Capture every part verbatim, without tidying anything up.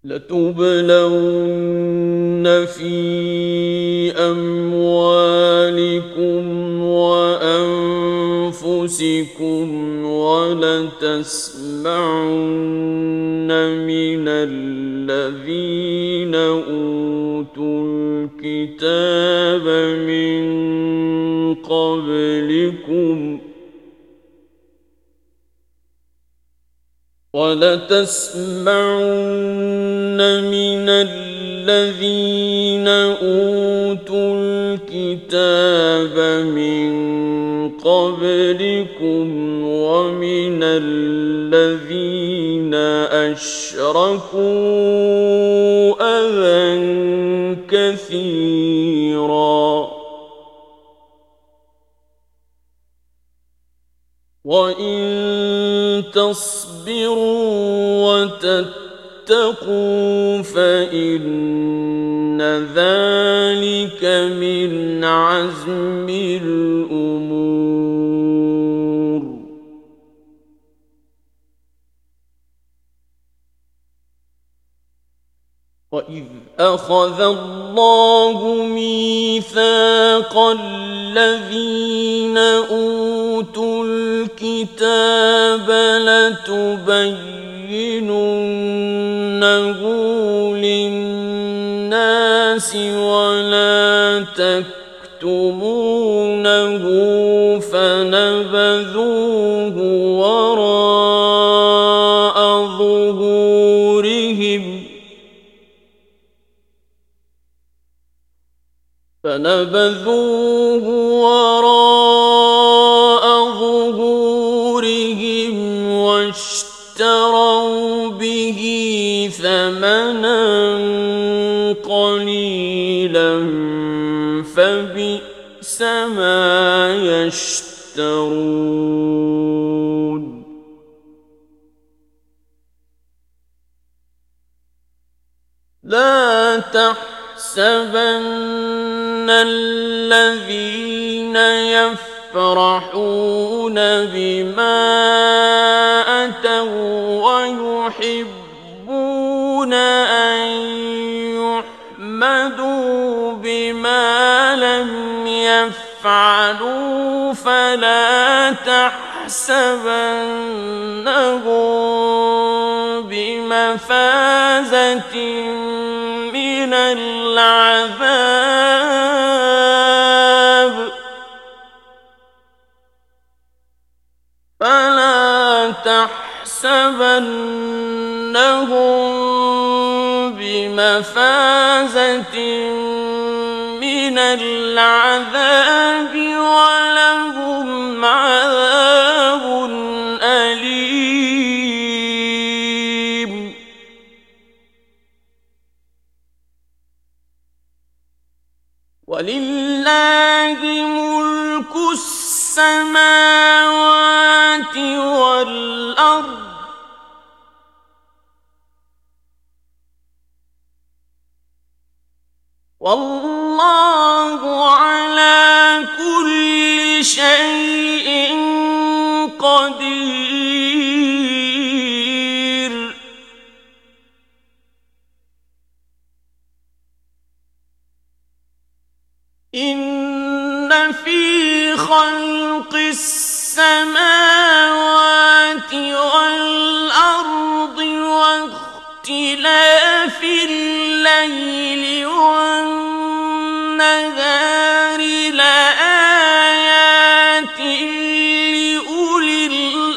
لتبلون في أموالكم وأنفسكم ولتسمعن من الذين أوتوا الكتاب من قبلكم ولتسمعن من الذين أوتوا الكتاب من قبلكم ومن الذين أشركوا أذى كثيرا وإن تصبروا وتتقوا فإن ذلك من عزم الأمور. وإذ أخذ الله ميثاق الذين أوتوا الكتاب لتبيننه للناس ولا تكتمونه فنبذوه وراء ظهورهم فنبذوه وراء ظهورهم واشتروا به ثمنا قليلا فبئس ما يشترون. لا تحسبن الذين يفرحون بما أتوا ويحبون أن يحمدوا بما لم يفعلوا فلا تحسبنهم بمفازة من العذاب فلا تحسبنهم بمفازة من العذاب ولهم عذاب أليم. ولله ملك السماوات والأرض والله على كل شيء قدير. إن في خلق السماوات والأرض واختلاف الليل والنهار لآيات لأولي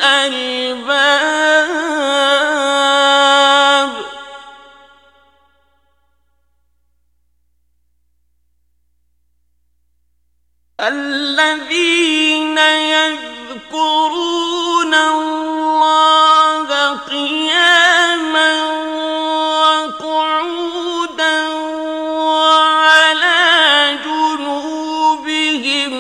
الألباب. الذين يذكرون الله قياما وقعودا وعلى جنوبهم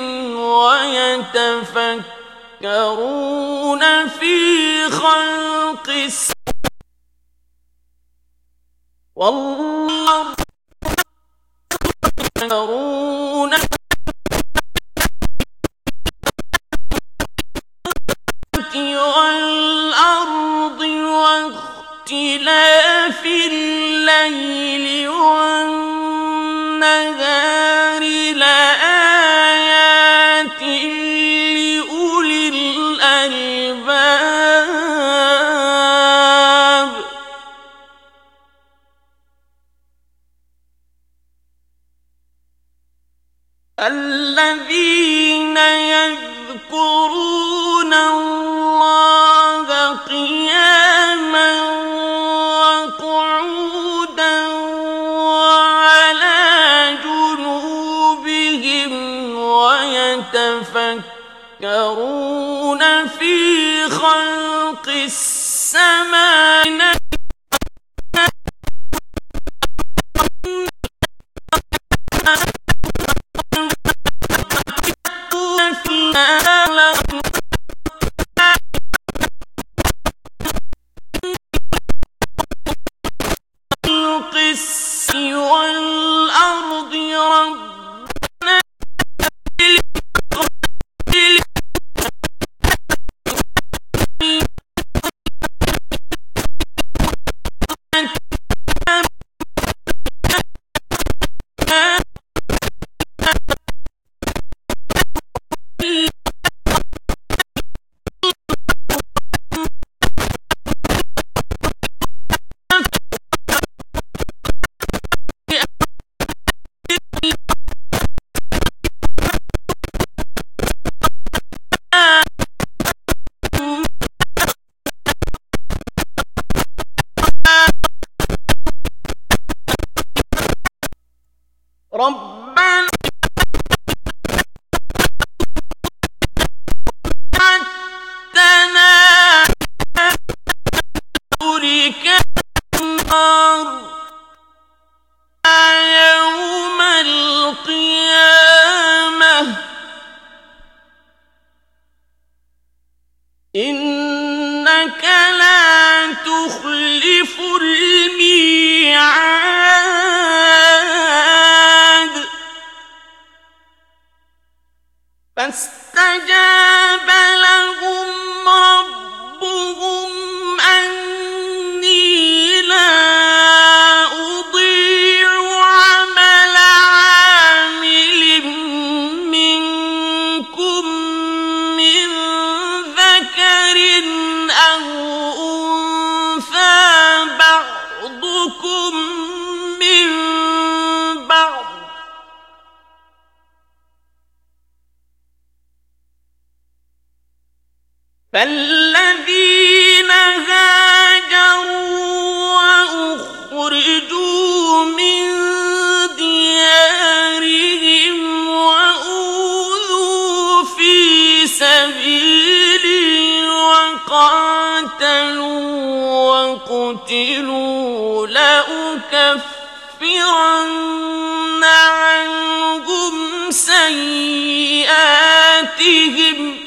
ويتفكرون في خلق السماوات والأرض يتفكرون والأرض واختلاف الليل الذين يذكرون الله قياما وقعودا وعلى جنوبهم ويتفكرون في خلق السماء والأرض ربنا ربنا حتنا أولئك النار يوم القيامة إنك لا تخلف الميعاد فاستجاب لهم ربهم أني لا أضيع عمل عامل منكم من ذكر أو أنثى بعضكم من بعض فالذين هاجروا وأخرجوا من ديارهم وأوذوا في سبيلي وقاتلوا وقتلوا لأكفرن عنهم سيئاتهم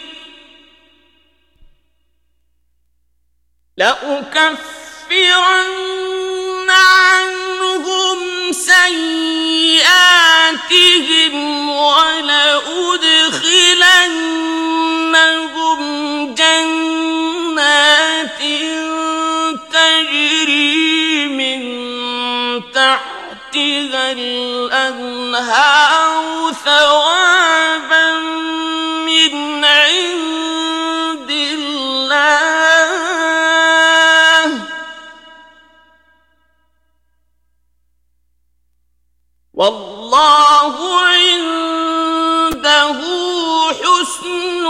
لأكفرن عنهم سيئاتهم ولأدخلنهم جنات تجري من تحتها الأنهار ثوابا من عند الله والله عنده حسن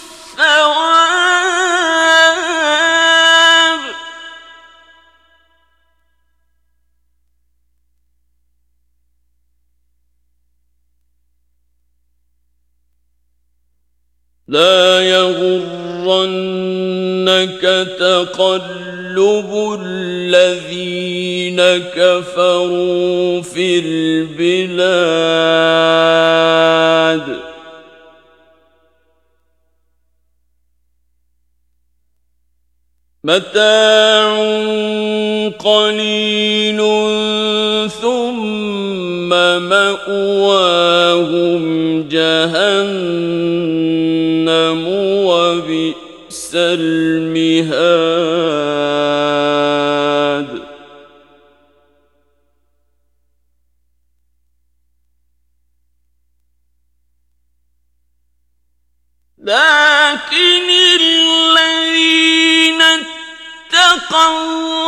الثواب لا يغرنك تقلب الذين كفروا في البلاد متاع قليل ثم مأواهم جهنم وبئس المهاد لكن الذين اتقوا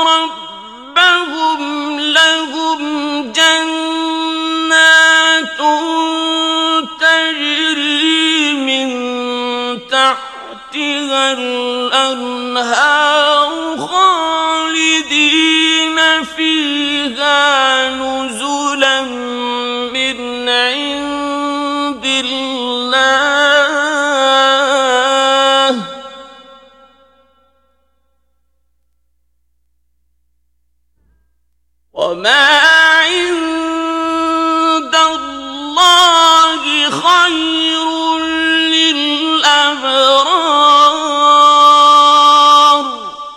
ربهم لهم جنات الأنهار خالدين فيها نزلا من عند الله وما عند الله خير للأبرار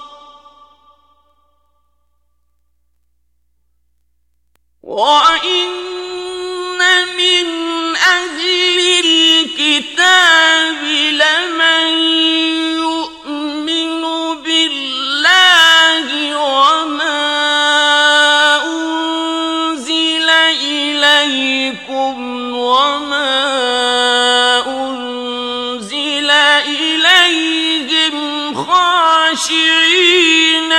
وإن من أهل الكتاب لمن يؤمن بالله وما أنزل إليكم وما أنزل إليهم خاشعين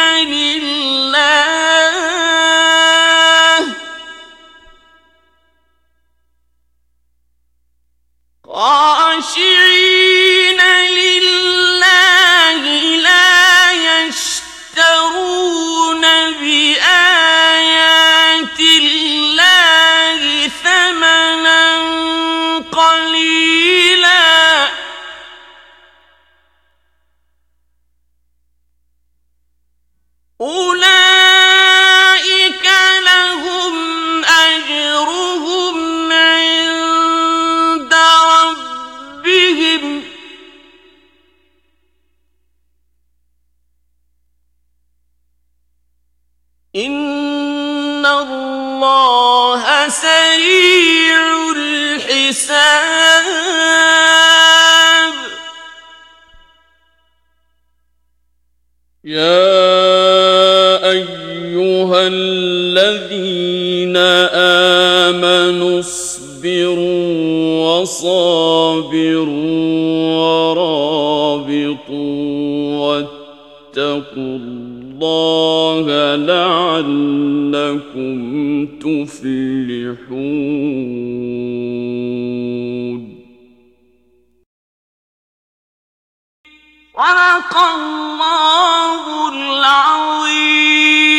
لله خاشعين لله لا يشترون بآيات الله ثمنا قليلا أولئك لهم أجرهم عند ربهم إن الله سريع الحساب يا أيها الذين آمنوا اصبروا وصابروا ورابطوا واتقوا الله لعلكم تفلحون صدق الله العظيم.